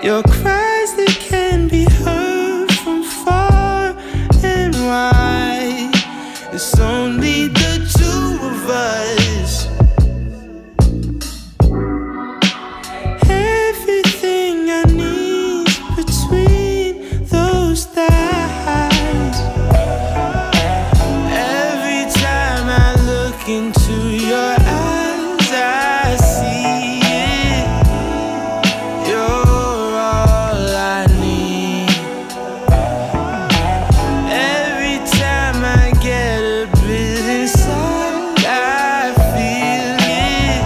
Your cries, they can be heard from far and wide. It's only the two of us. Everything I need between those thighs. Every time I look into your eyes, I see it. You're all I need. Every time I get a bit inside, I feel it.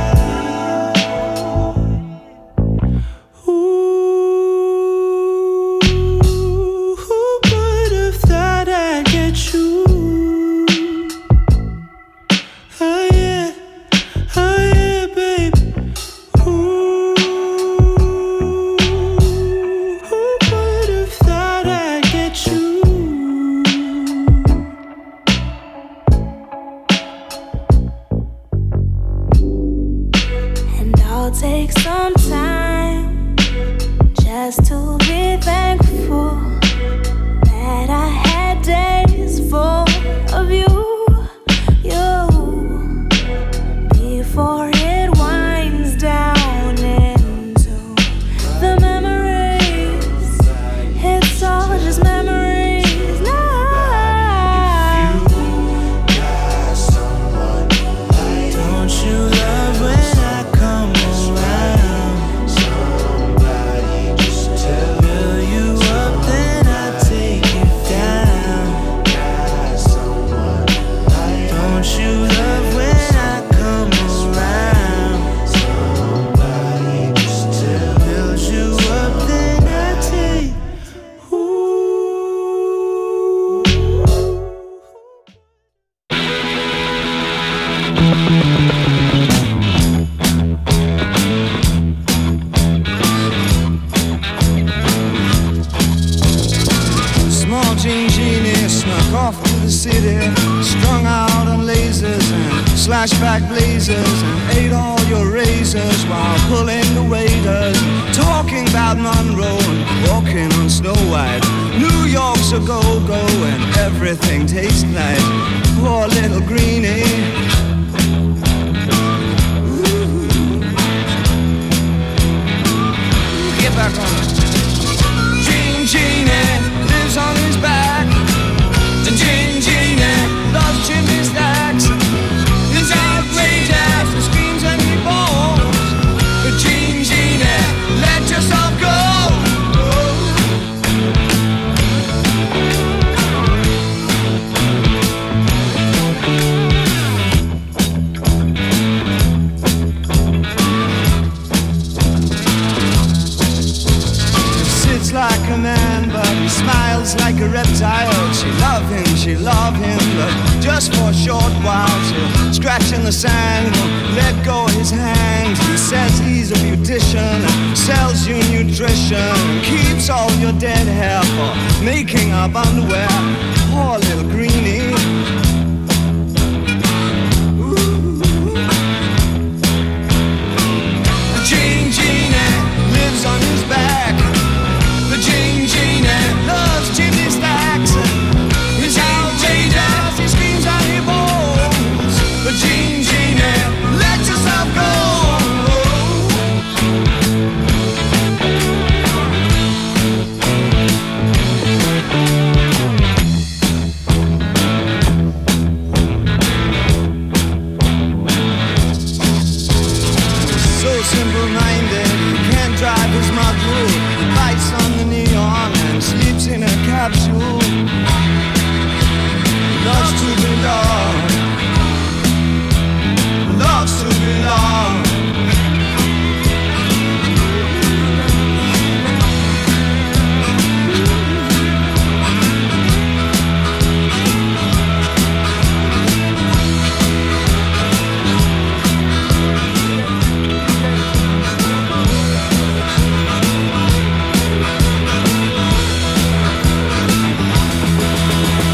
Ooh, who would have thought I'd get you? Oh yeah, babe. Ooh, who would have thought I'd get you? And I'll take some time just to be thankful that I had days full of you, before it winds down into the memories. It's all just memories now. Don't you love when I come around? Somebody just fill you up, then I take you down. Don't you love when I come around? Somebody just build you up, then I take. Small jean genie snuck off to the city, strung out on lasers and slashback blazers, and ate all your razors while pulling the waiters, talking about Monroe and walking on Snow White. New York's a go-go and everything tastes nice. Poor little greenie. Get back on it. Jean Genie lives on his back. The Jean Genie loves chimney stacks. It's outrageous, he screams and he bawls. The Jean Genie, let yourself go. Sits like a man, but he smiles like a reptile. She love him, but just for a short while. She'll scratch in the sand, won't let go of his hand. He says he's a beautician, sells you nutrition, keeps all your dead hair for making up underwear. Poor little greenie. The Jean Genie lives on his back. The Jean Genie loves chimney stacks. He's outrageous, he screams and he bawls. The Jean Genie, let yourself go. So simple-minded, he can't drive his model. He bites on the neon and sleeps in a capsule. Loves to belong. Loves to belong.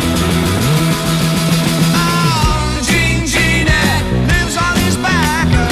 The Jean Genie lives on his back.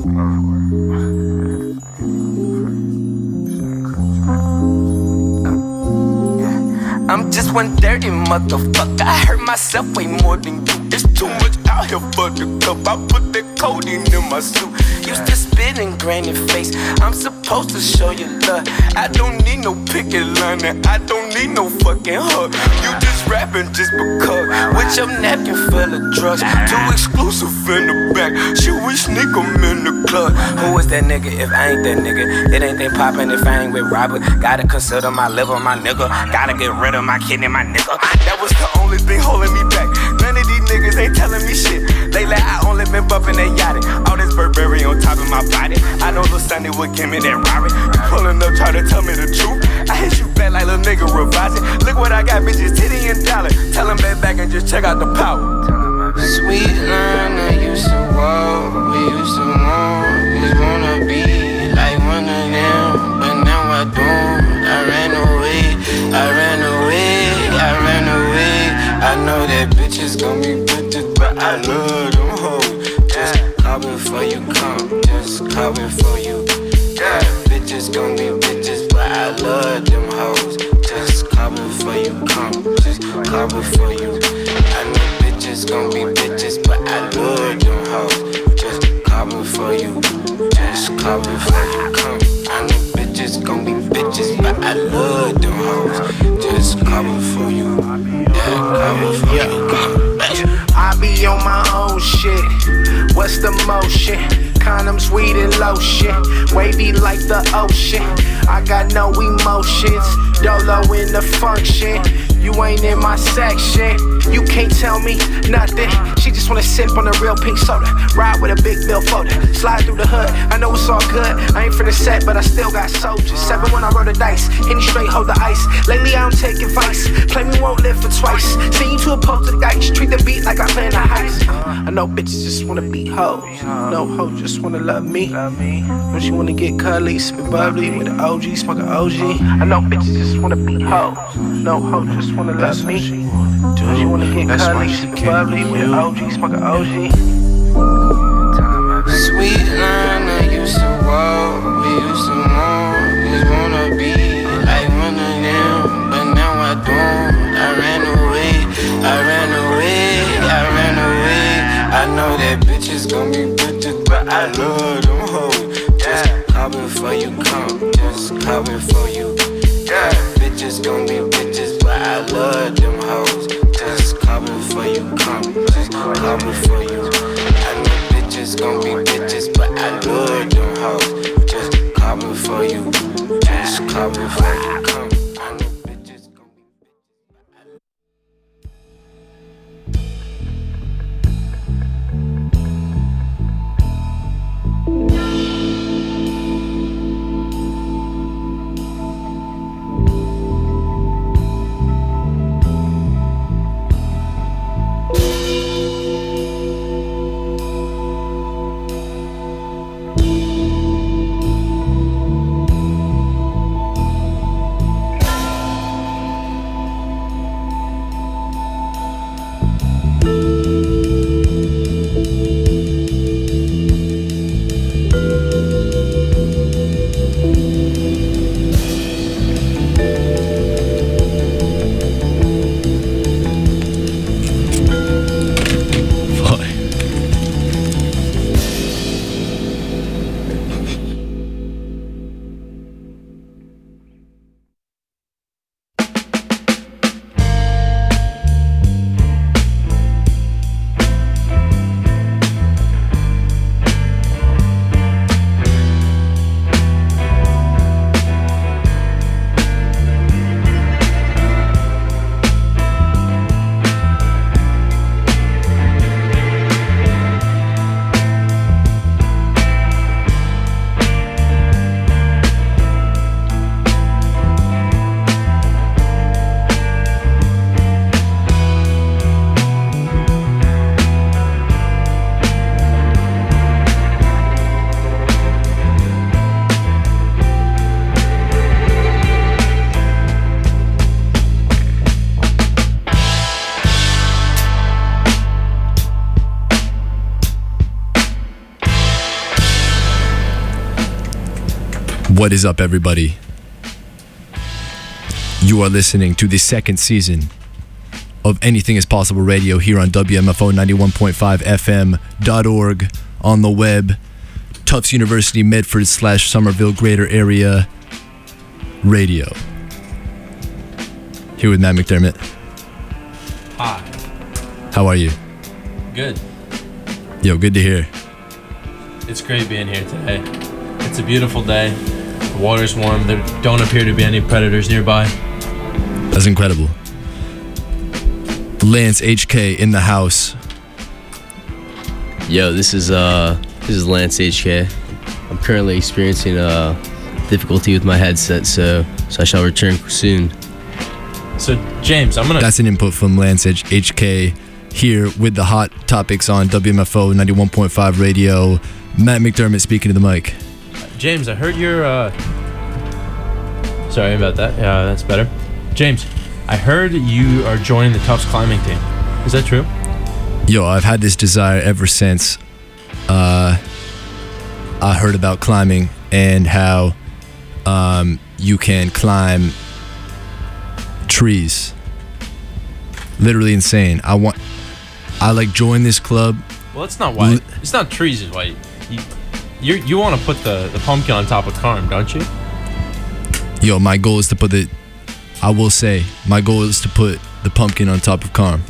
I'm just one dirty motherfucker. I hurt myself way more than you. It's too much out here for the cup. I put that codeine in my suit. Used to spit in granny face. I'm supposed to show you love. I don't need no picket line and I don't need no fucking hug. You just rapping just because. With your napkin full of drugs. Too exclusive in the back. Should we sneak 'em in the club? Who is that nigga if I ain't that nigga? It ain't that poppin' if I ain't with Robert. Gotta consider my liver, my nigga. Gotta get rid of my kidney, my nigga. That was the only thing holding me back. None of these niggas ain't telling me shit. Lately I only been bumping that yachty. All this Burberry on top of my body. I know Lil Sunday would give me that Rari. You pulling up, try to tell me the truth. I hit you back like little nigga revising. Look what I got, bitches, titty and dollar. Tell them back and just check out the power. Sweet line I used to walk, we used to want. Just wanna be like one of them, but now I don't. I ran away, I ran away, I ran away. I know that bitches gon' be bitches, but I love them hoes. Just call before you come, just call before you. Yeah, bitches gon' be bitches, but I love them hoes. Just call before you come, just call before you. I know bitches gon' be bitches, but I love them hoes. Just call before you, just call before you come. I know bitches gon' be bitches, but I love them hoes. Just call before you, yeah, call before you come. I be on my own shit. What's the motion? Condoms, weed, and lotion. Wavy like the ocean. I got no emotions. Dolo in the function. You ain't in my section. You can't tell me nothing. She just wanna sip on a real pink soda. Ride with a big bill folder. Slide through the hood. I know it's all good. I ain't finna set, but I still got soldiers. 7 when I roll the dice. Any straight, hold the ice. Lately I don't take advice. Play me won't live for twice. Send you to a poltergeist. Treat the beat like I'm playing a heist. I know bitches just wanna be hoes. No hoes just wanna love me. When she wanna get cuddly, sippin' bubbly with an OG, smoking OG. I know bitches just wanna be hoes. No hoes just wanna love me. When she wanna get cuddly, sippin' bubbly with an OG, smoking OG. Sweet line I used to walk, we used to want. Just wanna be like one of them, but now I don't. I ran away, I ran away, I ran away. I know that bitches gon' be bitches, but I love them hoes. Just call before you come, just call before you. Yeah, bitches gon' be bitches, but I love them hoes. Just call before you come, just call before you. I know bitches gon' be bitches, but I love them hoes. Just call before you, just call before you come. I know bitches gon' be bitches, but I love. What is up, everybody? You are listening to the second season of Anything is Possible Radio here on WMFO 91.5 FM.org, on the web, Tufts University Medford / Somerville Greater Area Radio. Here with Matt McDermott. Hi. How are you? Good. Yo, good to hear. It's great being here today. It's a beautiful day. The water's warm. There don't appear to be any predators nearby. That's incredible. Lance HK in the house. Yo, this is Lance HK. I'm currently experiencing difficulty with my headset, so I shall return soon. So, James, I'm gonna... That's an input from Lance HK here with the hot topics on WMFO 91.5 Radio. Matt McDermott speaking to the mic. James, I heard you're... Sorry about that. Yeah, that's better. James, I heard you are joining the Tufts climbing team. Is that true? Yo, I've had this desire ever since I heard about climbing and how you can climb trees. Literally insane. I like join this club. Well, it's not why. It's not trees is why you want to put the pumpkin on top of Carm, don't you? Yo, my goal is to put I will say, my goal is to put the pumpkin on top of Carm.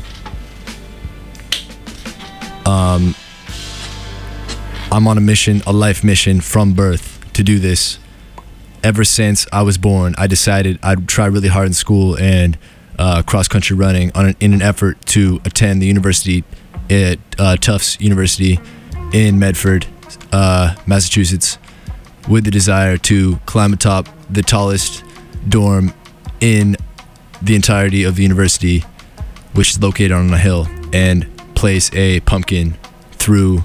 I'm on a mission, a life mission from birth to do this. Ever since I was born, I decided I'd try really hard in school and cross-country running in an effort to attend the university at Tufts University in Medford, Massachusetts, with the desire to climb atop the tallest dorm in the entirety of the university, which is located on a hill, and place a pumpkin through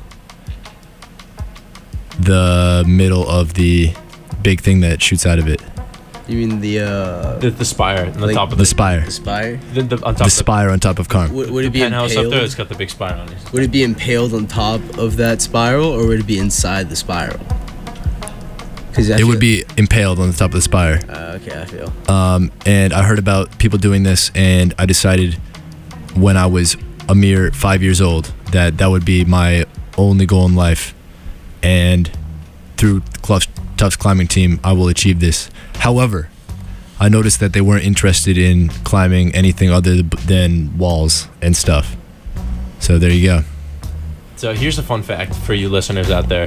the middle of the big thing that shoots out of it. You mean the spire on the top of the spire? The spire? The spire on top of Carm. Would it be penthouse impaled? Up there? It's got the big spire on it. Would it be impaled on top of that spiral, or would it be inside the spiral? It would be impaled on the top of the spire. Okay, I feel. And I heard about people doing this, and I decided when I was a mere 5 years old that would be my only goal in life. And through Tufts climbing team, I will achieve this. However, I noticed that they weren't interested in climbing anything other than walls and stuff. So there you go. So here's a fun fact for you listeners out there.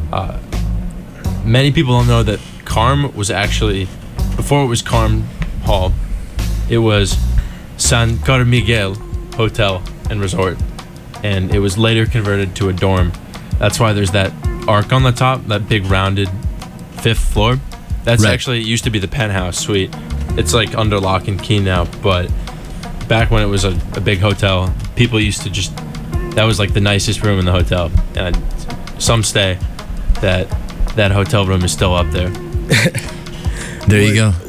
Many people don't know that Carm was actually, before it was Carm Hall, it was San Carmiguel Hotel and Resort, and it was later converted to a dorm. That's why there's that arc on the top, that big rounded 5th floor. That's right. Actually, it used to be the penthouse suite. It's like under lock and key now, but back when it was a big hotel, people used to just, that was like the nicest room in the hotel. And some say that hotel room is still up there. There you go.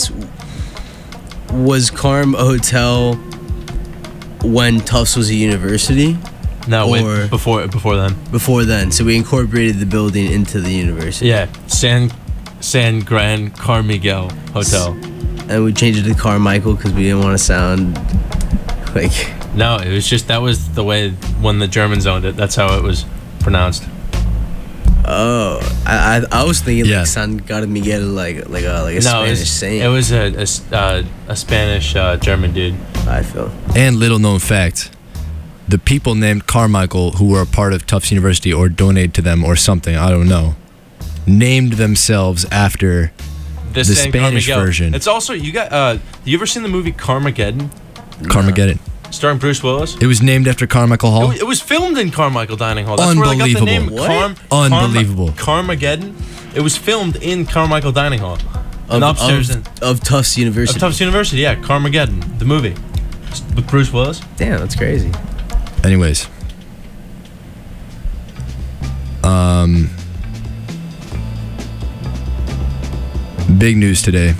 Was Carm a hotel when Tufts was a university? No, wait, before then. Before then, so we incorporated the building into the university. Yeah, San Gran Carmiguel Hotel. And we changed it to Carmichael because we didn't want to sound like... No, it was just, that was the way when the Germans owned it. That's how it was pronounced. Oh, I was thinking like San Carmiguel, like a Spanish saint. It was a Spanish German dude. I feel. And little known fact, the people named Carmichael who were a part of Tufts University or donated to them or something, I don't know, named themselves after the Spanish version. It's also, you ever seen the movie Carmageddon? Carmageddon. Starring Bruce Willis. It was named after Carmichael Hall. It was filmed in Carmichael Dining Hall. That's Unbelievable. where they got the name. What? Unbelievable. Carmageddon. It was filmed in Carmichael Dining Hall. Of Tufts University. Of Tufts University, yeah. Carmageddon, the movie with Bruce Willis. Damn, that's crazy. Anyways, big news today.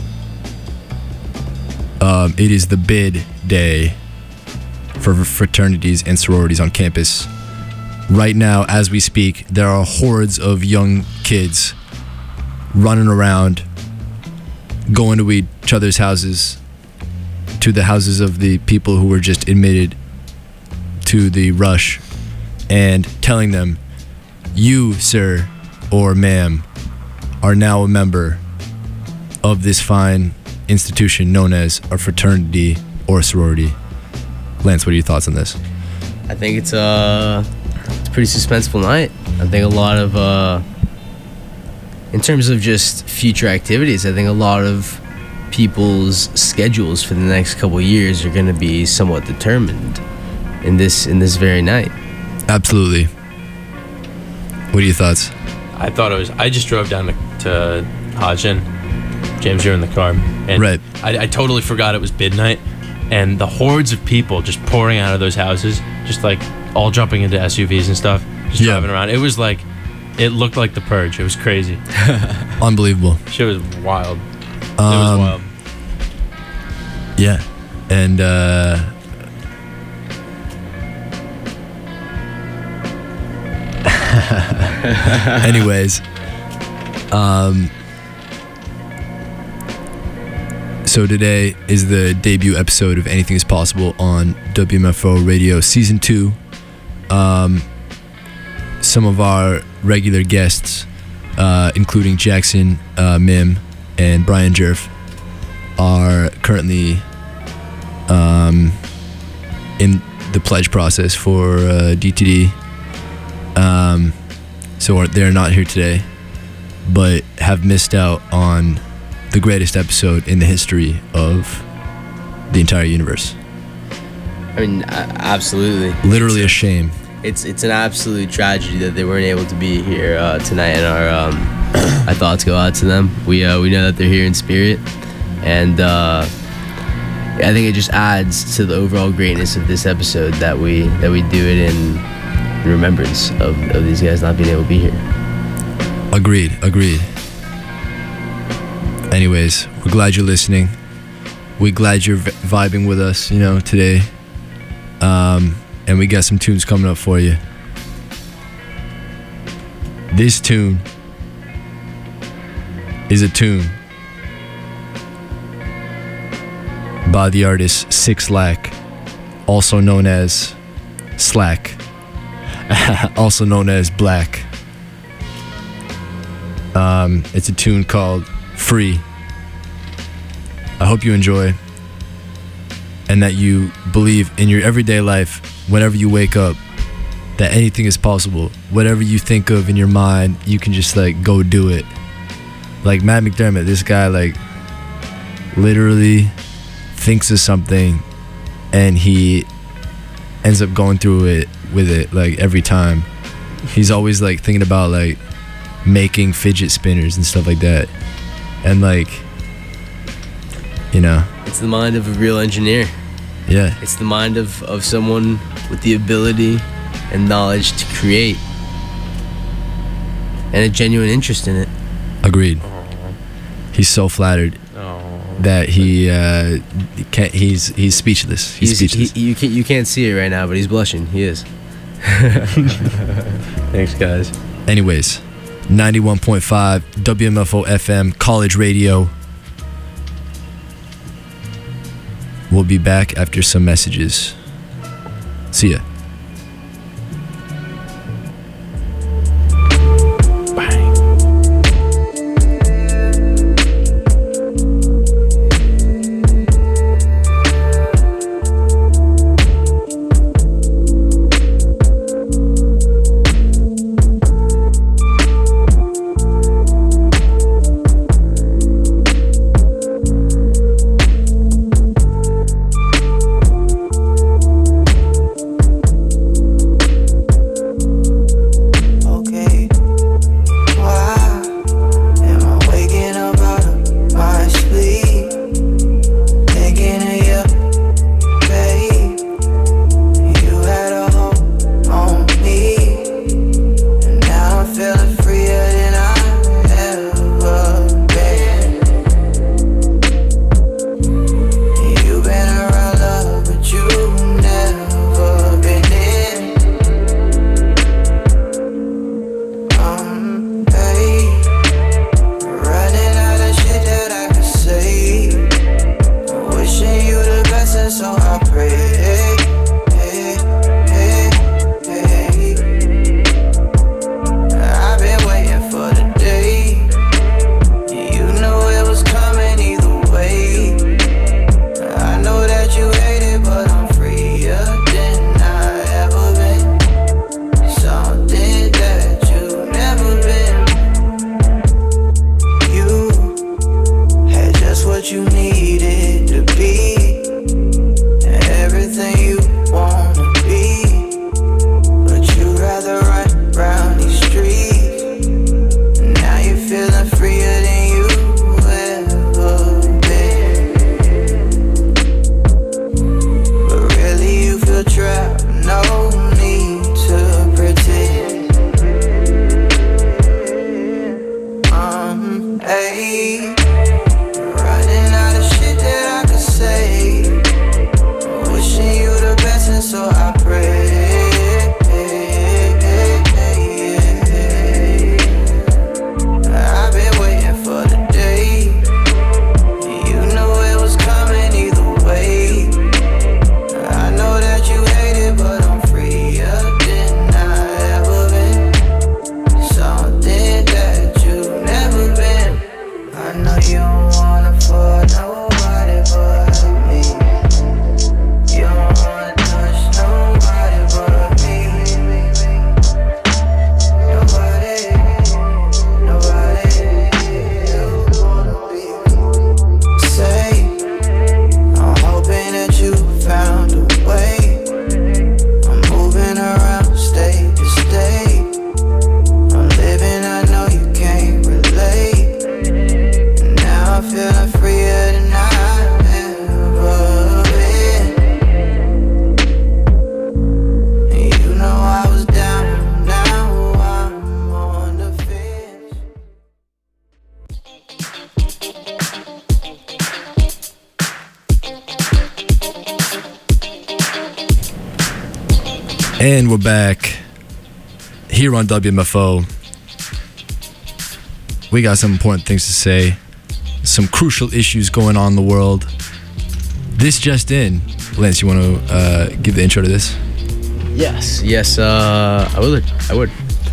It is the bid day for fraternities and sororities on campus. Right now, as we speak, there are hordes of young kids running around, going to each other's houses, to the houses of the people who were just admitted to the rush, and telling them, you, sir or ma'am, are now a member of this fine institution known as a fraternity or sorority. Lance, what are your thoughts on this? I think it's a pretty suspenseful night. I think a lot of, in terms of just future activities, I think a lot of people's schedules for the next couple of years are going to be somewhat determined in this very night. Absolutely. What are your thoughts? I thought it was. I just drove down to Hodgson. James, you're in the car, and Right. I totally forgot it was midnight, and the hordes of people just pouring out of those houses, just like all jumping into SUVs and stuff, just Yeah. driving around. It was like, it looked like The Purge. It was crazy. Unbelievable. Shit was wild. It was wild. Yeah. And anyways, so today is the debut episode of Anything Is Possible on WMFO Radio Season 2. Some of our regular guests, including Jackson Mim and Brian Jerf, are currently in the pledge process for DTD. So they're not here today, but have missed out on the greatest episode in the history of the entire universe. I mean, absolutely. Literally a shame. It's an absolute tragedy that they weren't able to be here tonight, and our thoughts go out to them. We know that they're here in spirit, and I think it just adds to the overall greatness of this episode that we do it in remembrance of these guys not being able to be here. Agreed. Anyways, we're glad you're listening. We're glad you're vibing with us, today. And we got some tunes coming up for you. This tune is a tune by the artist Six Lack, also known as Slack, also known as Black. It's a tune called Free. I hope you enjoy, and that you believe in your everyday life, whenever you wake up, that anything is possible. Whatever you think of in your mind, you can just go do it. Like Matt McDermott, this guy literally thinks of something and he ends up going through it with it every time. He's always thinking about making fidget spinners and stuff like that. And It's the mind of a real engineer. Yeah. It's the mind of someone with the ability and knowledge to create, and a genuine interest in it. Agreed. He's so flattered that he can't. He's speechless. He's speechless. You can't see it right now, but he's blushing. He is. Thanks, guys. Anyways, 91.5 WMFO FM College Radio. We'll be back after some messages. See ya. And we're back here on WMFO. We got some important things to say. Some crucial issues going on in the world. This just in. Lance, you want to give the intro to this? Yes. I would.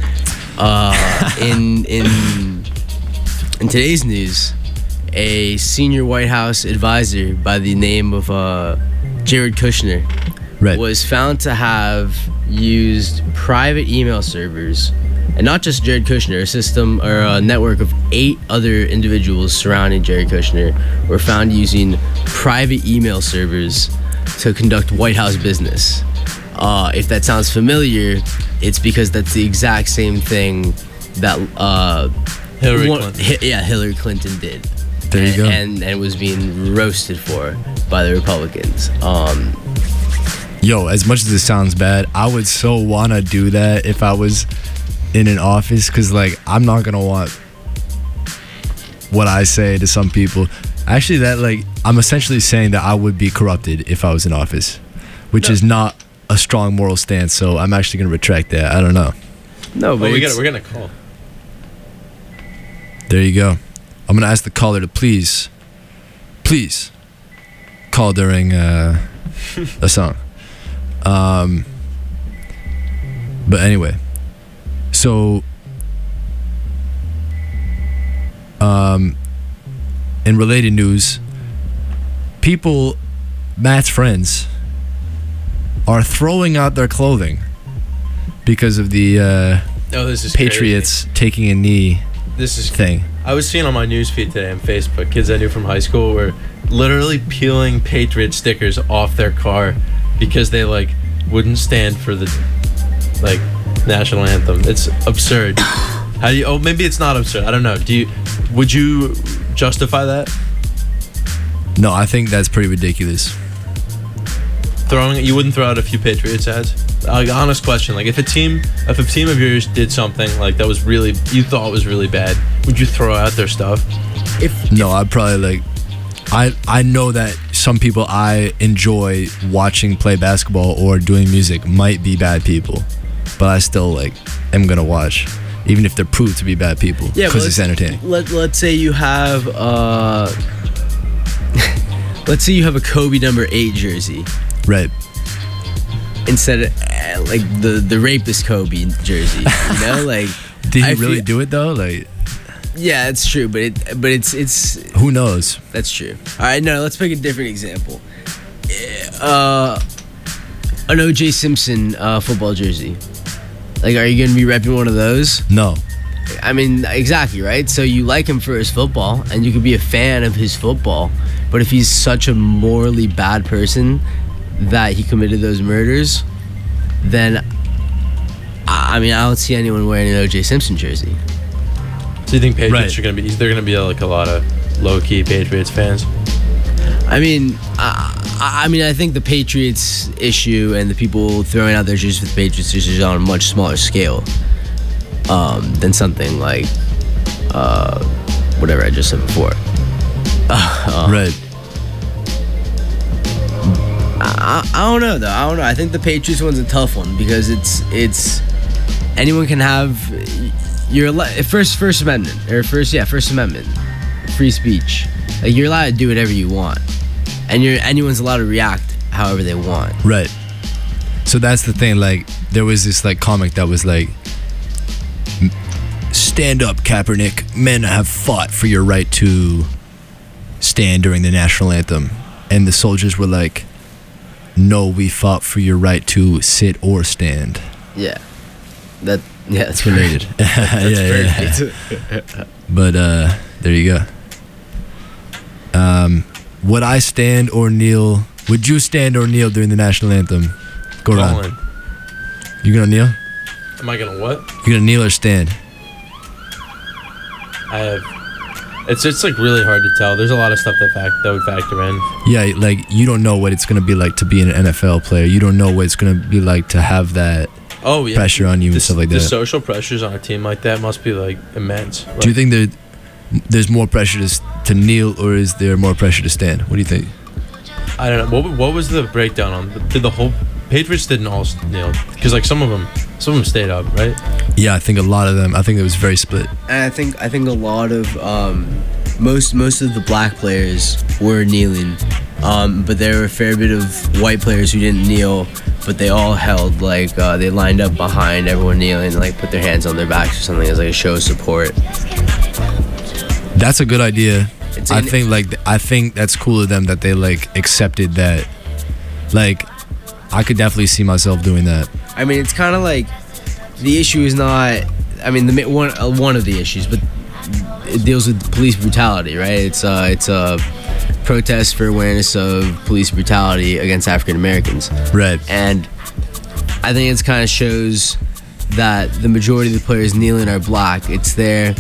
In today's news, a senior White House advisor by the name of Jared Kushner was found to have used private email servers, and not just Jared Kushner, a system or a network of 8 other individuals surrounding Jared Kushner were found using private email servers to conduct White House business. If that sounds familiar, it's because that's the exact same thing that Hillary Clinton did. There you go. And was being roasted for by the Republicans. Yo, as much as it sounds bad, I would so want to do that if I was in an office, because like I'm not gonna want what I say to some people. Actually, that like I'm essentially saying that I would be corrupted if I was in office, which is not a strong moral stance. So I'm actually gonna retract that. I don't know. No, but we're gonna call. There you go. I'm gonna ask the caller to please call during a song. But anyway, so in related news, Matt's friends are throwing out their clothing because of the this is Patriots taking a knee. This is thing. I was seeing on my newsfeed today on Facebook, kids I knew from high school were literally peeling Patriot stickers off their car because they like wouldn't stand for the like national anthem. It's absurd. How do you? Oh, maybe it's not absurd. I don't know. Would you justify that? No, I think that's pretty ridiculous. You wouldn't throw out a few Patriots ads? Honest question. Like if a team of yours did something like that was really you thought was really bad, would you throw out their stuff? No, I'd probably like. I know that some people I enjoy watching play basketball or doing music might be bad people, but I still like am gonna watch, even if they're proved to be bad people, because it's entertaining. Let's say you have let's say you have a Kobe number 8 jersey. Right. Instead of like the rapist Kobe jersey, you know, like. Did he really do it though? Like. Yeah, it's true, but it's. Who knows? That's true. All right, no, let's pick a different example. An O.J. Simpson football jersey. Like, are you gonna be repping one of those? No. I mean, exactly, right? So you like him for his football, and you could be a fan of his football, but if he's such a morally bad person that he committed those murders, then I mean, I don't see anyone wearing an O.J. Simpson jersey. So you think Patriots are gonna be? They're gonna be like a lot of low-key Patriots fans. I mean, I think the Patriots issue and the people throwing out their jerseys for the Patriots is on a much smaller scale than something like whatever I just said before. Right. I don't know though. I don't know. I think the Patriots one's a tough one because it's anyone can have your First Amendment First Amendment, free speech. Like you're allowed to do whatever you want, and anyone's allowed to react however they want. Right. So that's the thing. Like there was this like comic that was like, "Stand up, Kaepernick. Men have fought for your right to stand during the national anthem," and the soldiers were like, "No, we fought for your right to sit or stand." Yeah, that's related. That's perfect. But there you go. Would I stand or kneel? Would you stand or kneel during the national anthem? Go on. You gonna kneel? Am I gonna what? You gonna kneel or stand? It's like really hard to tell. There's a lot of stuff that would factor in. Yeah, like you don't know what it's gonna be like to be an NFL player. You don't know what it's gonna be like to have that pressure on you and stuff like that. The social pressures on a team like that must be like immense. Do you think there's more pressure to kneel, or is there more pressure to stand? What do you think? I don't know. What was the breakdown on? Did the whole Patriots didn't all kneel because like some of them stayed up, right? Yeah, I think a lot of them. I think it was very split. And I think a lot of most of the black players were kneeling, but there were a fair bit of white players who didn't kneel, but they all held like they lined up behind everyone kneeling, like put their hands on their backs or something as like a show of support. That's a good idea. I think that's cool of them that they like accepted that. Like, I could definitely see myself doing that. I mean, it's kind of like the issue is not. I mean, the one of the issues, but it deals with police brutality, right? It's a protest for awareness of police brutality against African Americans. Right. And I think it kind of shows that the majority of the players kneeling are black. It's their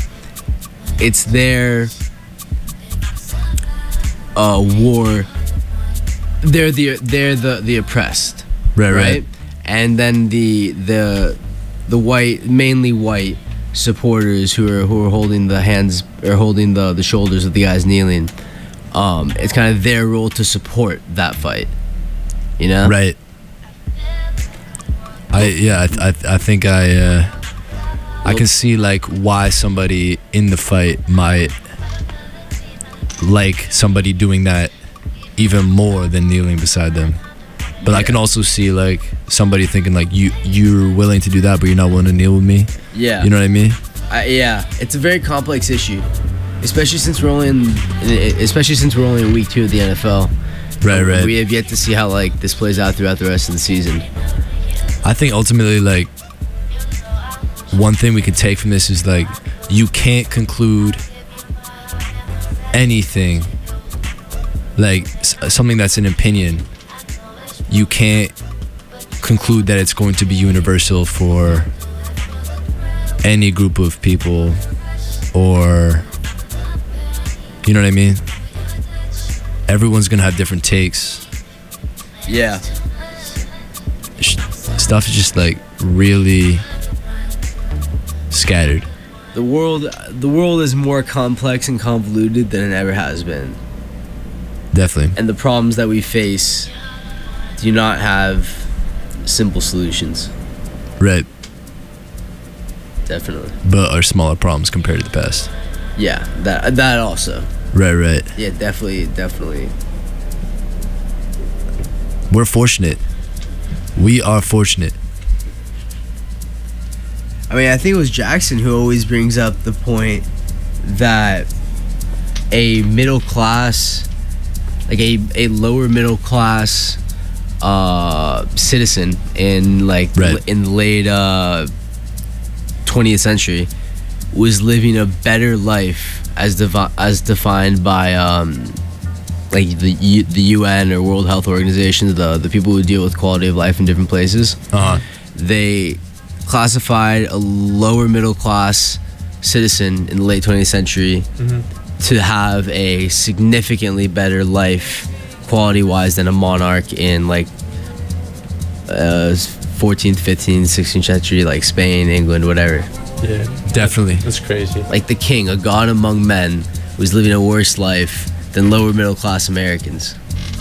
war. They're the oppressed. Right. And then the white, mainly white supporters who are holding the hands or holding the shoulders of the guys kneeling. It's kind of their role to support that fight, you know? Right. I think I can see like why somebody in the fight might like somebody doing that even more than kneeling beside them. But yeah. I can also see like somebody thinking like you're willing to do that, but you're not willing to kneel with me. Yeah. You know what I mean? Yeah. It's a very complex issue, especially since we're only in week 2 of the NFL. Right. We have yet to see how like this plays out throughout the rest of the season. I think ultimately like one thing we could take from this is like you can't conclude anything like something that's an opinion. You can't conclude that it's going to be universal for any group of people, or you know what I mean? Everyone's gonna have different takes. Yeah. Stuff is just like really scattered. The world is more complex and convoluted than it ever has been. Definitely. And the problems that we face do not have simple solutions. Right. Definitely. But are smaller problems compared to the past. Yeah, that also. Right. Yeah, definitely. We're fortunate. We are fortunate. I mean, I think it was Jackson who always brings up the point that a middle class, like a lower middle class citizen in like in the late 20th century was living a better life as defined by like the UN or World Health Organization, the people who deal with quality of life in different places. They classified a lower middle class citizen in the late 20th century to have a significantly better life quality wise than a monarch in like 14th, 15th, 16th century, like Spain, England, whatever. Yeah, definitely. That's crazy. Like the king, a god among men, was living a worse life than lower middle class Americans.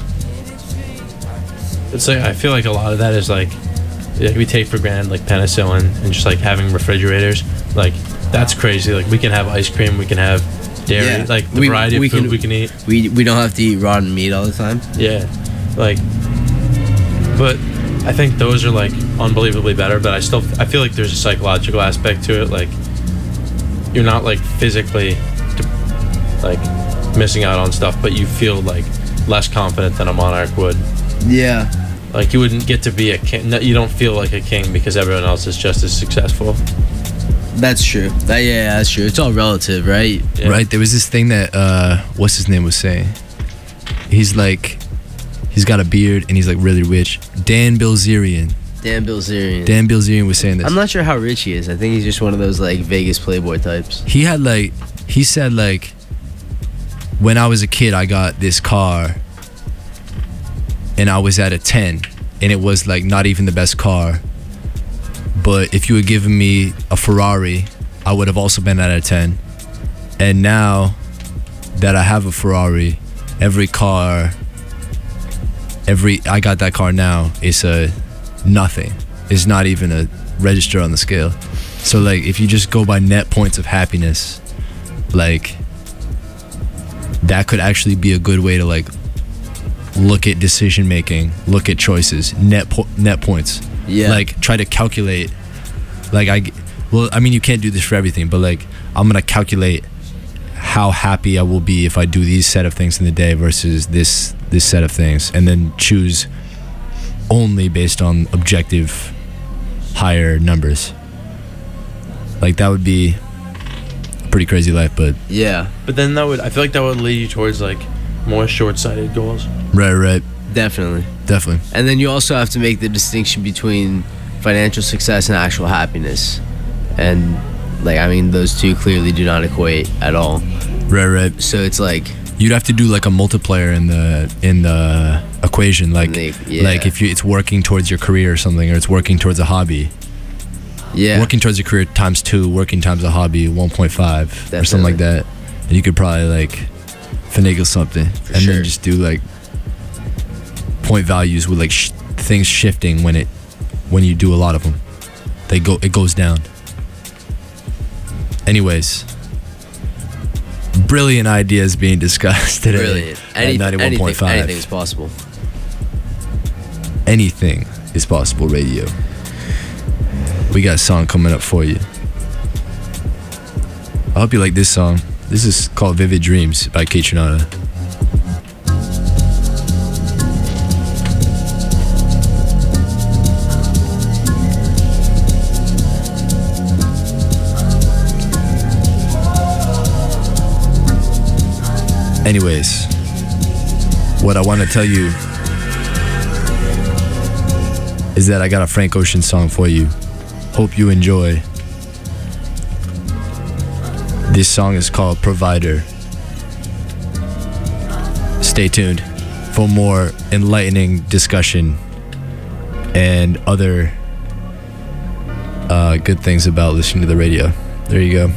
It's like I feel like a lot of that is like we take for granted like penicillin and just like having refrigerators. Like that's crazy. Like we can have ice cream, we can have dairy, like the variety of food we can eat. We don't have to eat rotten meat all the time. Yeah, like, but I think those are like unbelievably better. But I feel like there's a psychological aspect to it. Like you're not like physically like missing out on stuff, but you feel like less confident than a monarch would. Yeah. Like you wouldn't get to be a king. You don't feel like a king because everyone else is just as successful. That's true. That's true. It's all relative, right? Yeah. Right. There was this thing that what's his name was saying. He's like, he's got a beard and he's like really rich. Dan Bilzerian was saying this. I'm not sure how rich he is. I think he's just one of those like Vegas playboy types. He said like, when I was a kid, I got this car and I was at a 10 and it was like not even the best car. But if you had given me a Ferrari, I would have also been at a 10. And now that I have a Ferrari, I got that car now, it's a nothing. It's not even a register on the scale. So like if you just go by net points of happiness, like that could actually be a good way to like look at decision making, look at choices, net points. Yeah. Like try to calculate, like I mean you can't do this for everything, but like I'm gonna calculate how happy I will be if I do these set of things in the day versus this set of things, and then choose only based on objective higher numbers. Like that would be a pretty crazy life, but Yeah, But then I feel like that would lead you towards like more short-sighted goals. right, definitely. definitely. And then you also have to make the distinction between financial success and actual happiness. And like, I mean, those two clearly do not equate at all. Right. So it's like, You'd have to do like a multiplier in the equation, like Yeah. like if it's working towards your career or something, or it's working towards a hobby. yeah, Working towards your career times 2, working times a hobby 1.5 or something Definitely. like that, and you could probably like finagle something, and sure. then just do like point values with like things shifting when you do a lot of them. It goes down. Anyways, brilliant ideas being discussed today. brilliant. At 91.5. Anything is possible. Anything is possible radio. We got a song coming up for you. I hope you like this song. This is called Vivid Dreams by Kate Trinata. Anyways, what I want to tell you is that I got a Frank Ocean song for you. Hope you enjoy. This song is called Provider. Stay tuned for more enlightening discussion and other good things about listening to the radio. There you go.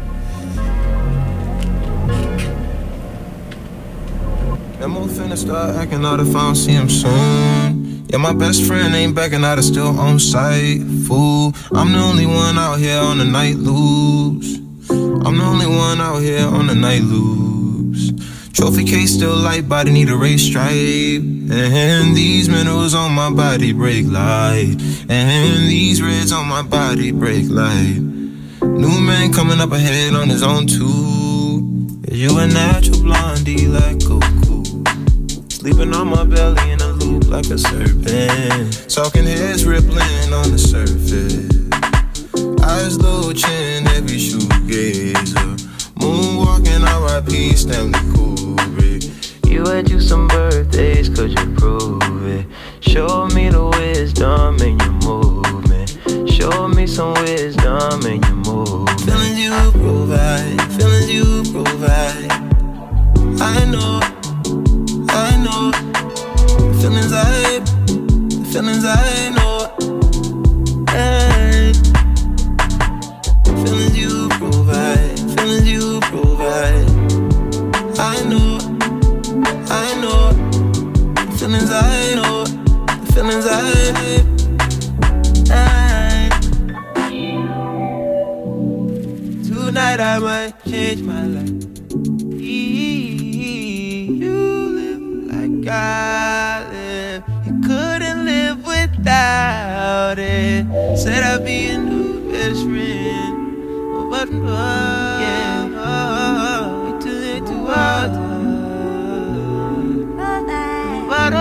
Memo finna start acting out if I don't see him soon. Yeah, my best friend ain't backing out, it's still on site. Fool, I'm the only one out here on the night loose. I'm the only one out here on the night loose. Trophy case still light, body need a race stripe. And these minerals on my body break light. And these reds on my body break light. New man coming up ahead on his own too. Is you a natural blondie like Goku? Sleeping on my belly in a loop like a serpent. Talking heads rippling on the surface. Eyes low, chin, heavy shoegazer. Moonwalking, R.I.P. Stanley Kubrick. You had you some birthdays, could you prove it? Show me the wisdom in your movement. Show me some wisdom in your movement. Feelings you provide, feelings you provide. I know. The feelings I know. Hey. Feelings you provide, feelings you provide. I know. The feelings I know, the feelings I. Tonight I might change my life. I live, you couldn't live without it. Said I'd be a new best friend, but yeah, wait till it too hard. But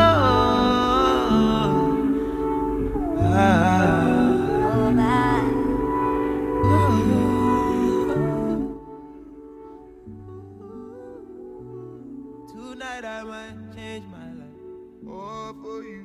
tonight I might change my life all for you.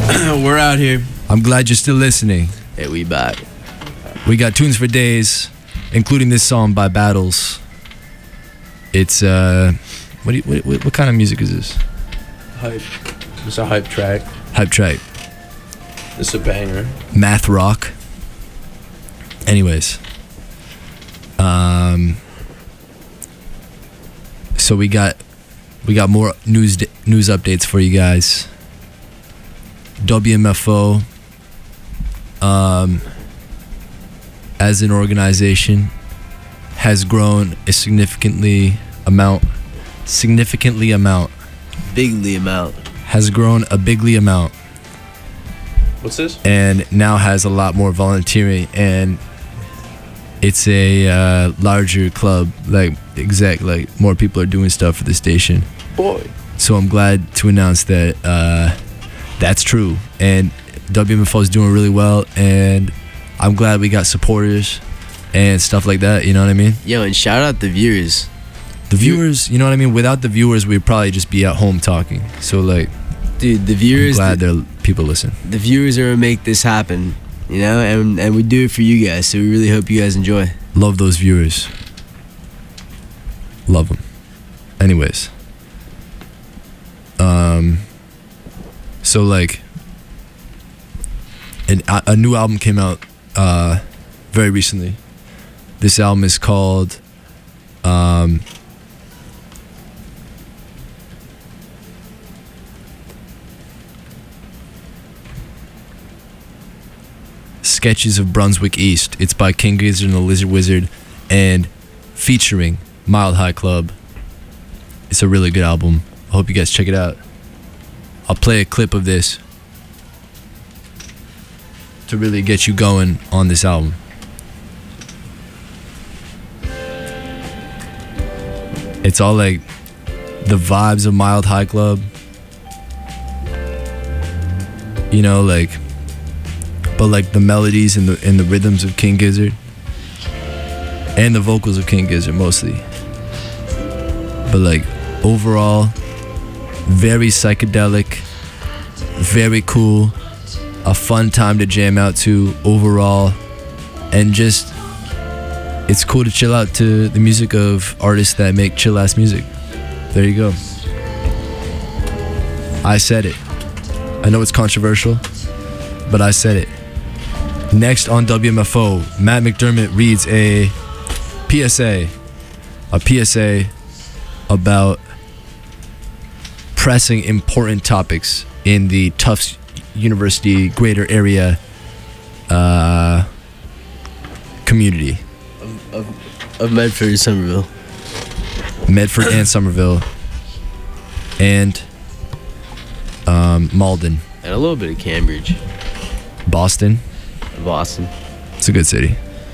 We're out here. I'm glad you're still listening. Hey, we back. We got tunes for days, including this song by Battles. It's what kind of music is this? Hype. It's a hype track. Hype track. It's a banger. Math rock. Anyways, so we got more news updates for you guys. WMFO, as an organization, has grown a significantly amount. Bigly amount. Has grown a bigly amount. What's this? And now has a lot more volunteering, and it's a larger club. Like more people are doing stuff for the station. Boy. So I'm glad to announce that that's true, and WMFO is doing really well, and I'm glad we got supporters and stuff like that. You know what I mean? Yo, and shout out the viewers. The viewers, you know what I mean? Without the viewers, we'd probably just be at home talking. So like, dude, the viewers. I'm glad people listen. The viewers are what make this happen, you know, and we do it for you guys. So we really hope you guys enjoy. Love those viewers. Love them. Anyways, so like, a new album came out very recently. This album is called Sketches of Brunswick East. It's by King Gizzard and the Lizard Wizard, and featuring Mild High Club. It's a really good album. I hope you guys check it out. I'll play a clip of this to really get you going on this album. It's all like the vibes of Mild High Club, you know, like, but like the melodies and the rhythms of King Gizzard, and the vocals of King Gizzard mostly. But like overall, very psychedelic, very cool, a fun time to jam out to overall, and just it's cool to chill out to the music of artists that make chill ass music. There you go. I said it. I know it's controversial, but I said it. Next on WMFO, Matt McDermott reads a PSA about pressing important topics in the Tufts University greater area community. Of Medford and Somerville. Medford and Somerville. And Malden. And a little bit of Cambridge. Boston. It's a good city.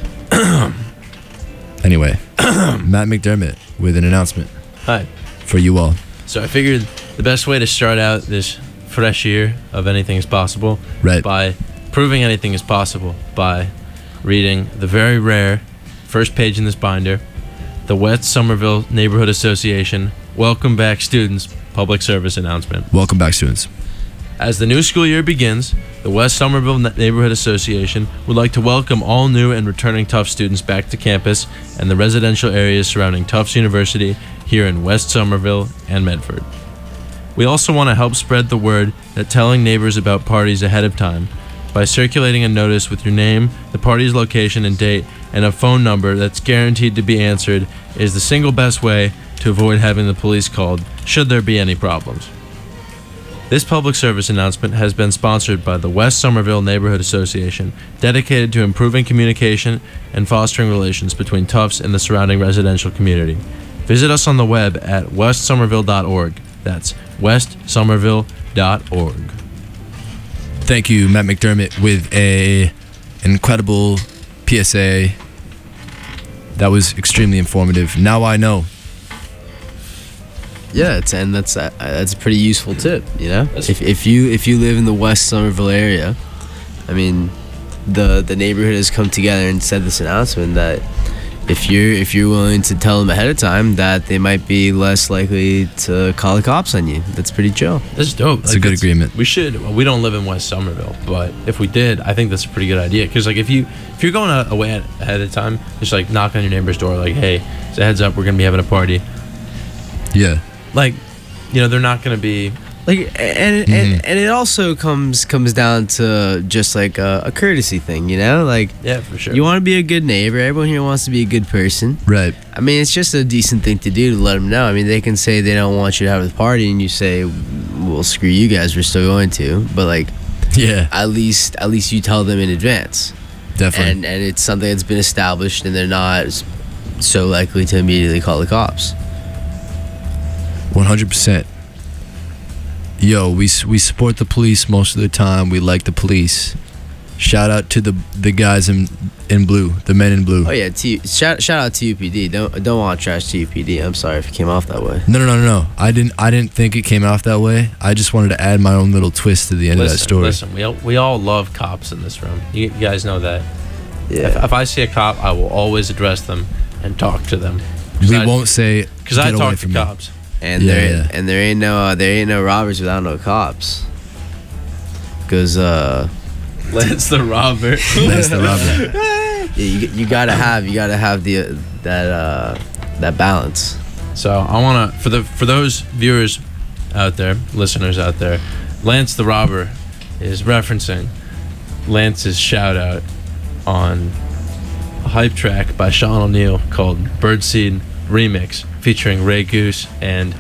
Anyway, Matt McDermott with an announcement. Hi. For you all. So I figured the best way to start out this fresh year of Anything is Possible, right, by proving anything is possible by reading the very rare first page in this binder, the West Somerville Neighborhood Association Welcome Back Students public service announcement. Welcome back, students. As the new school year begins, the West Somerville Neighborhood Association would like to welcome all new and returning Tufts students back to campus and the residential areas surrounding Tufts University here in West Somerville and Medford. We also want to help spread the word that telling neighbors about parties ahead of time by circulating a notice with your name, the party's location and date, and a phone number that's guaranteed to be answered is the single best way to avoid having the police called should there be any problems. This public service announcement has been sponsored by the West Somerville Neighborhood Association, dedicated to improving communication and fostering relations between Tufts and the surrounding residential community. Visit us on the web at westsomerville.org. That's westsomerville.org. Thank you, Matt McDermott, with an incredible PSA that was extremely informative. Now I know. Yeah, that's a pretty useful tip, you know. If you live in the West Somerville area, I mean, the neighborhood has come together and said this announcement that, if you're willing to tell them ahead of time, that they might be less likely to call the cops on you. That's pretty chill. That's dope. It's a good agreement. We don't live in West Somerville, but if we did, I think that's a pretty good idea. Because like if you're going away ahead of time, just like knock on your neighbor's door, like, hey, it's a heads up, we're gonna be having a party. Yeah. Like, they're not gonna be like, and it also comes down to just like a courtesy thing, like, yeah, for sure. You want to be a good neighbor. Everyone here wants to be a good person, right? I mean, it's just a decent thing to do to let them know. I mean, they can say they don't want you to have the party, and you say, well, screw you guys, we're still going to. But like, yeah, at least you tell them in advance. Definitely. And it's something that's been established, and they're not so likely to immediately call the cops. 100%. Yo, we support the police most of the time. We like the police. Shout out to the guys in blue, the men in blue. Oh yeah, shout out to UPD. Don't want to trash UPD. I'm sorry if it came off that way. No. I didn't think it came off that way. I just wanted to add my own little twist to the end of that story. Listen, we all love cops in this room. You guys know that. Yeah. If I see a cop, I will always address them and talk to them. We won't say because I talk to cops. And there ain't no robbers without no cops. Cause Lance the robber. Lance the robber. Yeah, you gotta have that balance. So I wanna for those viewers out there, listeners out there, Lance the robber is referencing Lance's shout out on a hype track by Sean O'Neill called Birdseed Remix, featuring Ray Goose and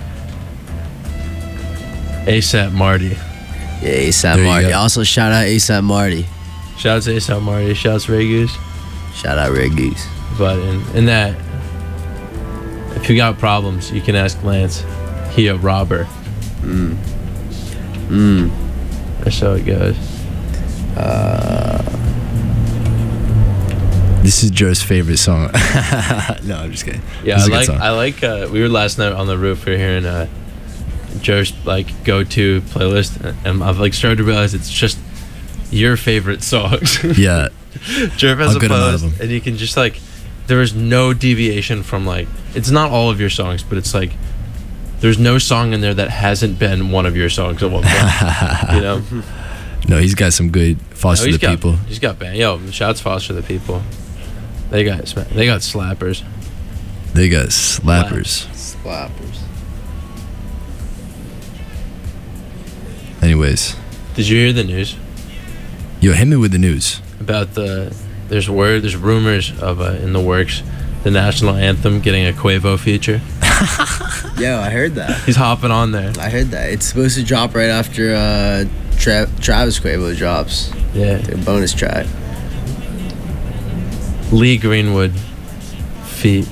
ASAP Marty. Yeah, ASAP Marty. Also shout out ASAP Marty. Shout out to ASAP Marty. Shout out to Ray Goose. Shout out Ray Goose. But in that, if you got problems, you can ask Lance. He a robber. That's how it goes. This is Joe's favorite song. No, I'm just kidding. Yeah, I like. We were last night on the roof. We were hearing Joe's like go-to playlist, and I've like started to realize it's just your favorite songs. Yeah. Joe has a playlist, and you can just like, there is no deviation from like, it's not all of your songs, but it's like, there's no song in there that hasn't been one of your songs at one point. No, he's got some good Foster the People. He's got band. Yo, shouts Foster the People. They got slappers. They got slappers. Slappers. Anyways. Did you hear the news? Yo, hit me with the news. About there's rumors of in the works, the national anthem getting a Quavo feature. Yo, I heard that. He's hopping on there. I heard that. It's supposed to drop right after Travis Quavo drops. Yeah. The bonus track. Lee Greenwood feat.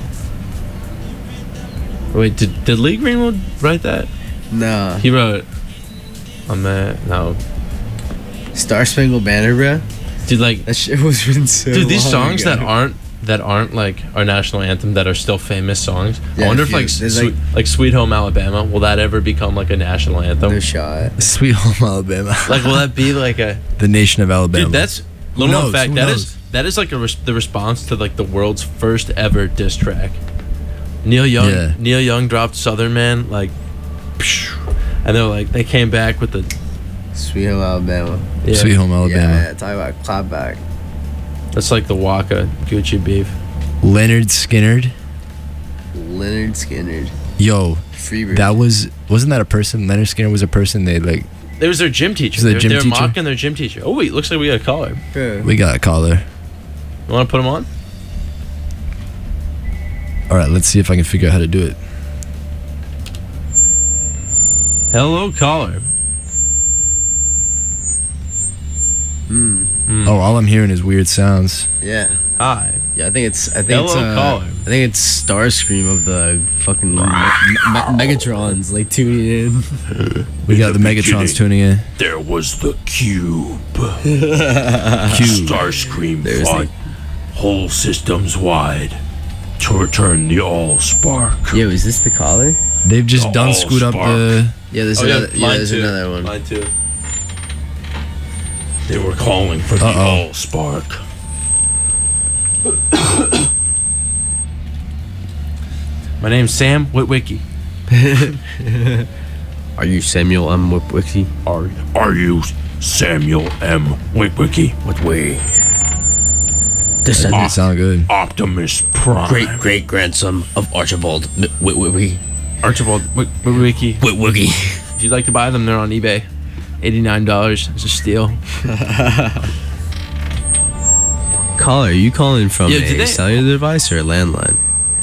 Wait, did Lee Greenwood write that? No. He wrote no. Star Spangled Banner, bro. Dude, like that shit was written so dude, these songs ago. that aren't like our national anthem, that are still famous songs. Yeah, I wonder if like Sweet Home Alabama, will that ever become like a national anthem? No shot. Sweet Home Alabama. Like, will that be like the nation of Alabama? Dude, that's little known fact. That is like the response to like the world's first ever diss track. Neil Young dropped Southern Man, like, and they came back with the Sweet Home Alabama. Yeah. Sweet Home Alabama. Yeah, talk about clapback. That's like the Waka Gucci beef. Leonard Skinnerd. Yo, Freebird. Wasn't that a person? Leonard Skinner was a person. They like. It was their gym teacher. They were mocking their gym teacher. Oh wait, looks like we got a caller. Yeah. We got a caller. You want to put him on? All right, let's see if I can figure out how to do it. Hello, caller. Oh, all I'm hearing is weird sounds. Yeah. Hi. Yeah, I think Hello, caller. I think it's Starscream of the fucking Megatrons like tuning in. We got the Megatrons tuning in. There was the Cube. Starscream fought whole systems wide to return the Allspark. Yo, is this the caller? They've just done screwed up the. Yeah, there's another one. Line 2. They were calling for the Allspark. My name's Sam Witwicky. Are you Samuel M. Witwicky? Are you Samuel M. Witwicky? What way? This doesn't sound good. Optimus Prime. Great grandson of Archibald Witwicky. Archibald Witwicky. Witwicky. If you'd like to buy them, they're on eBay. $89. It's a steal. Caller, are you calling from Yeah, a cellular device or a landline?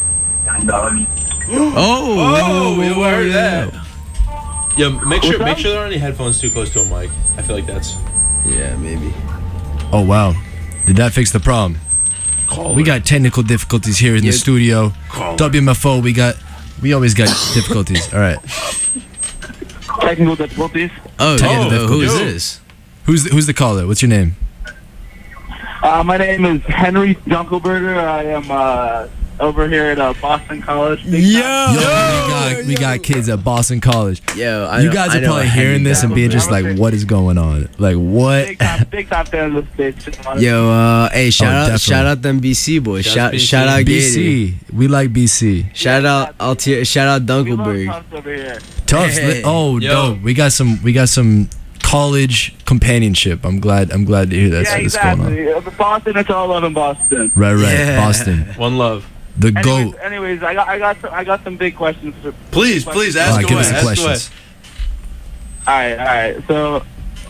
Oh, we heard that. Yeah, make sure there aren't any headphones too close to a mic. I feel like that's. Yeah, maybe. Oh wow, did that fix the problem? We got technical difficulties here in the studio. WMFO, we always got difficulties. All right. Technical difficulties. Oh, who is this? Who's the caller? What's your name? My name is Henry Dunkelberger. I am over here at Boston College. We got kids at Boston College. Yo, you guys are probably hearing this and being just like, "What is going on? Like what?" Big time fan of this bitch. Yo, hey, shout out them BC boys. Shout out BC. We like BC. Shout out Dunkelberg. Tufts. Dope. We got some college companionship. I'm glad to hear that. Yeah, exactly. Boston, it's all love in Boston. Right. Yeah. Boston. One love. The GOAT. Anyways, I got some big questions. Please ask away. Give us the questions. All right. So,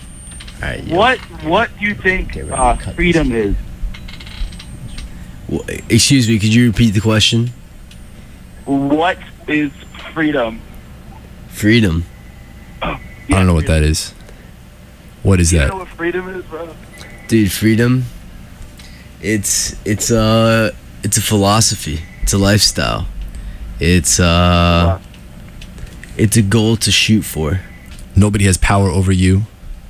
what do you think freedom is? Well, excuse me, could you repeat the question? What is freedom? Freedom. I don't know what that is. What is that? You know what freedom is, bro? Dude, freedom. It's a philosophy. It's a lifestyle. It's a goal to shoot for. Nobody has power over you.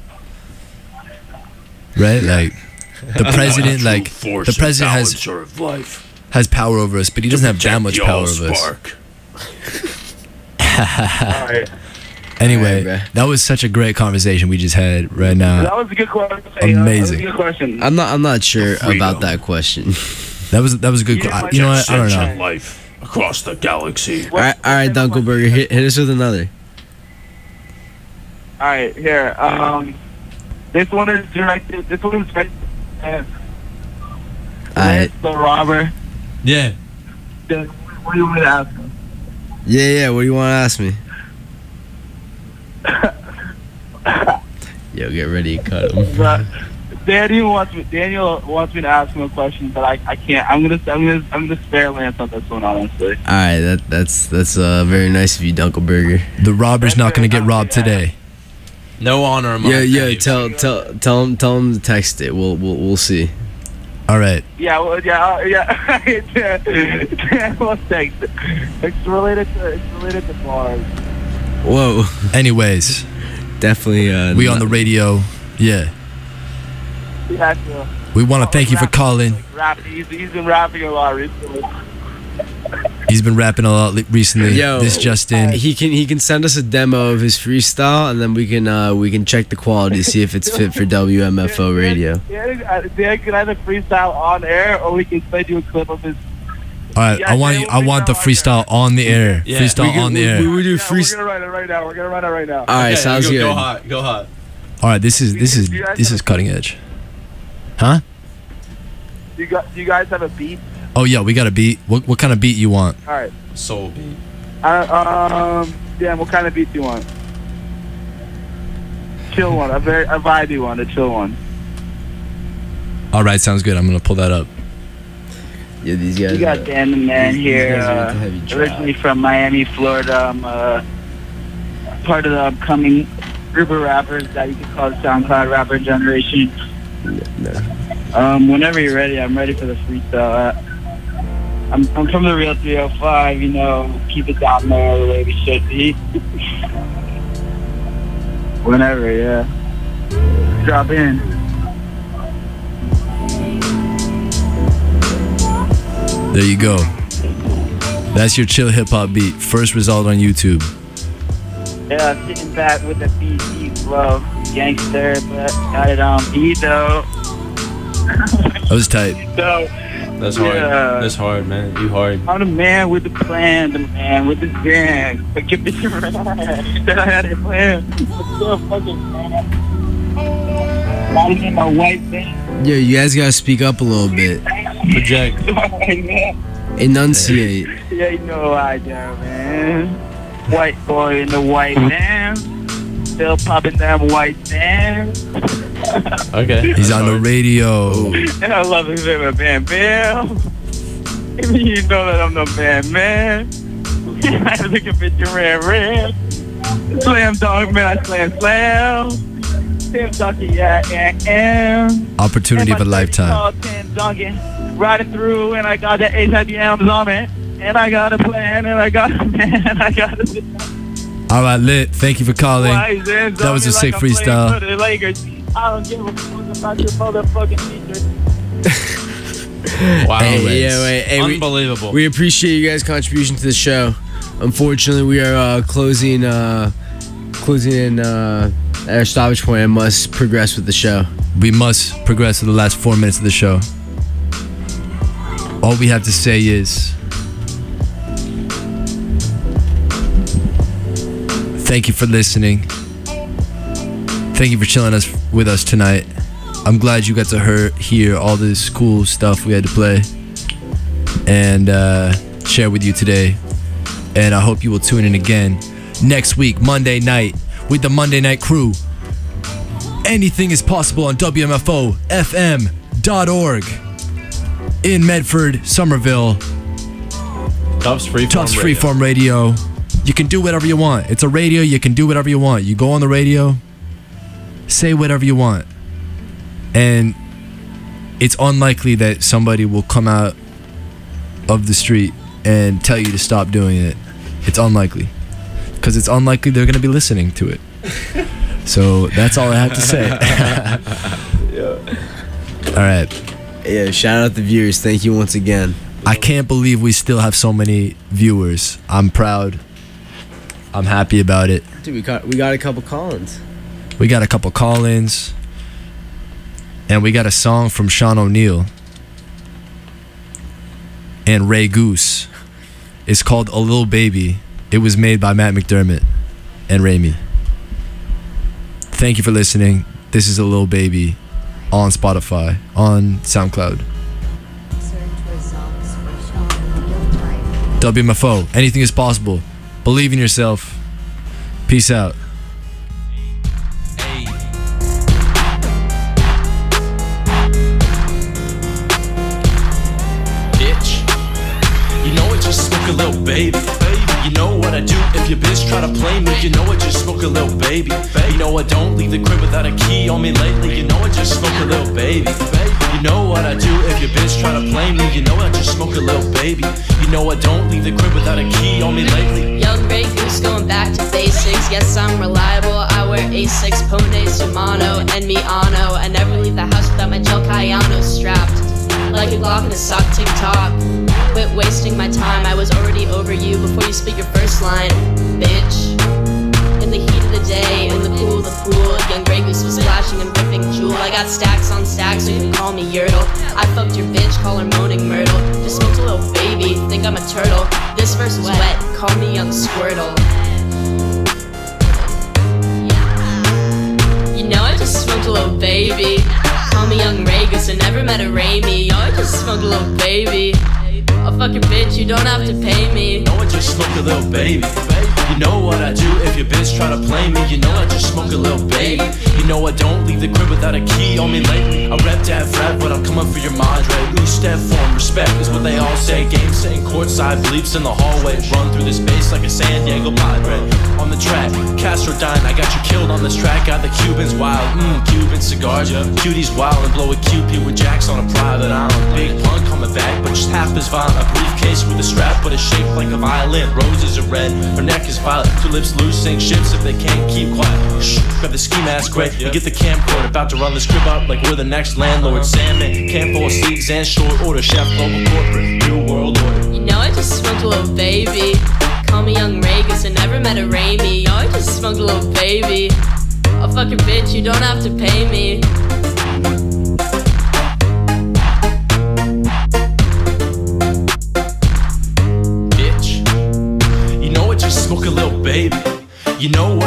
Right? Like the president has power over us, but he doesn't have that much power over us. Anyway, that was such a great conversation we just had right now. That was a good question. Amazing. Good question. I'm not sure about that question. That was a good question. You know what? I don't know. Life across the galaxy. All right, Dunkelberger, hit us with another. All right, here. This one is directed. The robber. Yeah. What do you want me to ask him? Yeah. What do you want to ask me? Yo, get ready to cut him. Daniel wants me to ask him a question, but I can't. I'm gonna spare Lance on this one, honestly. All right, that's very nice of you, Dunkelberger. The robber's not gonna get robbed today. No honor among. Yeah. Tell him to text it. We'll see. All right. Yeah. We'll text it. It's related to bars. Whoa. Anyways, definitely. We on the radio. Yeah. Yeah. We want to thank you for calling. He's been rapping a lot recently. He's been rapping a lot recently. Yo, this Justin. He can send us a demo of his freestyle, and then we can check the quality to see if it's fit for WMFO radio. Dan can either freestyle on air, or we can send you a clip of his. All right, I want the freestyle on the air. Yeah. Freestyle on the air. We do freestyle. We're gonna run it right now. All right, sounds good. Go hot. All right, this is cutting edge. Huh? Do you guys have a beat? Oh yeah, we got a beat. What kind of beat you want? All right. Soul beat. Dan, what kind of beat do you want? Chill one, a vibey one, a chill one. All right, sounds good. I'm gonna pull that up. Yeah, these guys. You got Dan the Man here, originally from Miami, Florida. I'm part of the upcoming group of rappers that you can call the SoundCloud Rapper Generation. Whenever you're ready, I'm ready for the freestyle. I'm from the Real 305, you know, keep it down there the way we should be. Whenever, yeah. Drop in. There you go. That's your chill hip hop beat. First result on YouTube. Yeah, sitting back with the BC flow. Gangster, but got it on beat though. That was tight. So, That's hard. Yeah. That's hard, man. You hard. I'm the man with the plan, the man with the gang. But give me your man. You said I had a plan. I'm still fucking man. I'm in my white van. Yo, you guys gotta speak up a little bit. Project. Enunciate. Yeah, you know I do, man. White boy in the white van. Still popping them white vans. Okay. He's on the radio. And I love his name, Bam Bam. You know that I'm the man. I look at bitch red. Slam dog, man, I slam. Slam donkey, yeah. Opportunity of a lifetime. Riding through, and I got the AIBMs on it. And I got a plan, and I got a man, I got a... All right, Lit. Thank you for calling. That was a sick freestyle. I don't give a fuck about your motherfucking teachers. Wow. Hey, unbelievable. We appreciate you guys' contribution to the show. Unfortunately, we are closing in our stoppage point and must progress with the show. We must progress to the last 4 minutes of the show. All we have to say is thank you for listening. Thank you for chilling with us tonight. I'm glad you got to hear all this cool stuff we had to play and share with you today. And I hope you will tune in again next week, Monday night, with the Monday Night Crew. Anything is possible on WMFO-FM.org in Medford, Somerville. Tufts Freeform Radio. You can do whatever you want. It's a radio. You can do whatever you want. You go on the radio, say whatever you want. And it's unlikely that somebody will come out of the street and tell you to stop doing it. It's unlikely. Because it's unlikely they're going to be listening to it. So that's all I have to say. All right. Yeah, shout out the viewers. Thank you once again. I can't believe we still have so many viewers. I'm proud. I'm happy about it. Dude, we got a couple call-ins. We got a couple call-ins. And we got a song from Sean O'Neill and Ray Goose. It's called A Little Baby. It was made by Matt McDermott and Rami. Thank you for listening. This is A Little Baby on Spotify, on SoundCloud. WMFO, anything is possible. Believe in yourself. Peace out. A little baby. You know what I do if your bitch try to play me. You know I just smoke a little baby. You know I don't leave the crib without a key on me lately. You know I just smoke a little baby. You know what I do if your bitch try to play me. You know I just smoke a little baby. You know I don't leave the crib without a key on me lately. Young Ray Goose going back to basics. Yes, I'm reliable. I wear A6, Pone, Shimano, and Miano. I never leave the house without my Gel Cayano strapped like a Glock in a sock tick-tock. Quit wasting my time, I was already over you before you spit your first line, bitch. In the heat of the day, in the cool of the pool, young Grey Goose was splashing and ripping Jewel. I got stacks on stacks, so you can call me Yertle. I fucked your bitch, call her Moaning Myrtle. Just smoked a little baby, think I'm a turtle. This verse is wet, call me Young Squirtle. You know I just smoked a little baby. Call me Young Ray Goose, I never met a Rami. Yo, I just smoked a little baby. A fucking bitch, you don't have to pay me. You know I just smoke a little baby. You know what I do if your bitch try to play me. You know I just smoke a little baby. You know I don't leave the crib without a key on me lately. I rep that frat, but I'm coming for your madre. Loose step form, respect is what they all say. Game saying courtside, bleeps in the hallway. Run through this base like a San Diego Padre. On the track, Castrodyne, I got you killed on this track. Got the Cubans wild, Cuban cigars. Cuties wild and blow a QP with jacks on a private island. Big punk on the back, but just half as violent. A briefcase with a strap, but it's shaped like a violin. Roses are red, her neck is violet. Two lips loose, sink ships if they can't keep quiet. Shh, grab the ski mask, great, and get the camcorder. About to run this crib up like we're the next landlord. Sandman, can't fall asleep, and short order. Chef, global corporate, new world order. You know I just smoked a little baby. Call me Young Ray Goose, I never met a Rami. Yo, I just smoked a little baby. A fucking bitch, you don't have to pay me. You know what?